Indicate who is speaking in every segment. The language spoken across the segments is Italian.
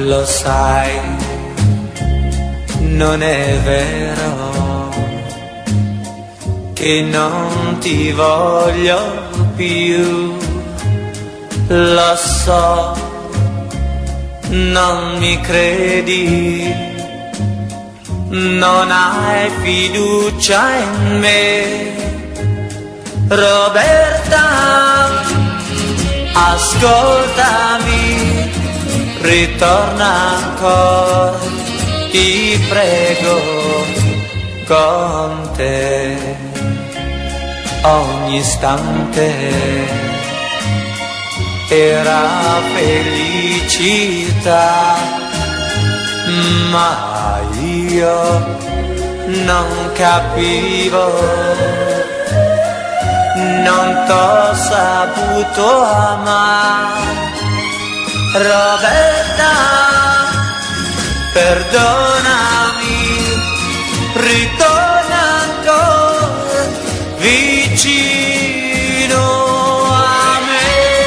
Speaker 1: Lo sai, non è vero che non ti voglio più. Lo so, non mi credi, non hai fiducia in me. Roberta, ascoltami, ritorna ancora, ti prego, con te ogni istante era felicità, ma io non capivo, non t'ho saputo amare. Roberta, perdonami, ritorna ancora vicino a me.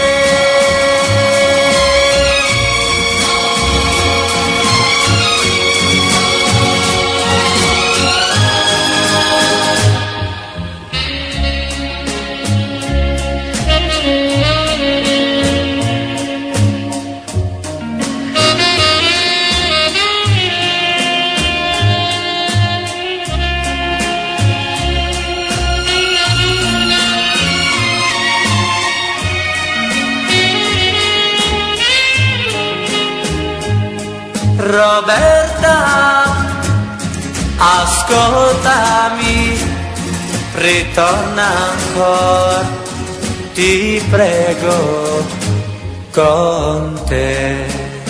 Speaker 1: Roberta, ascoltami, ritorna ancora, ti prego, con te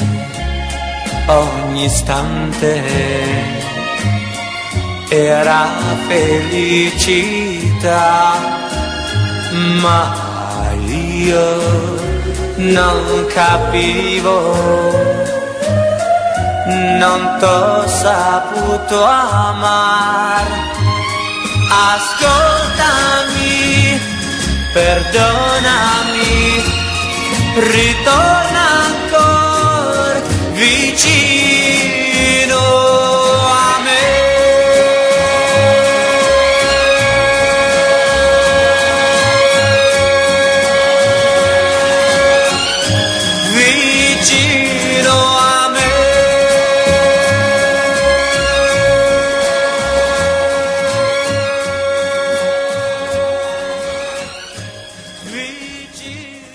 Speaker 1: ogni istante era felicità, ma io non capivo, non t'ho saputo amare. Ascoltami, perdonami, ritorna ancora vicino a me. Vicino a me. Vicino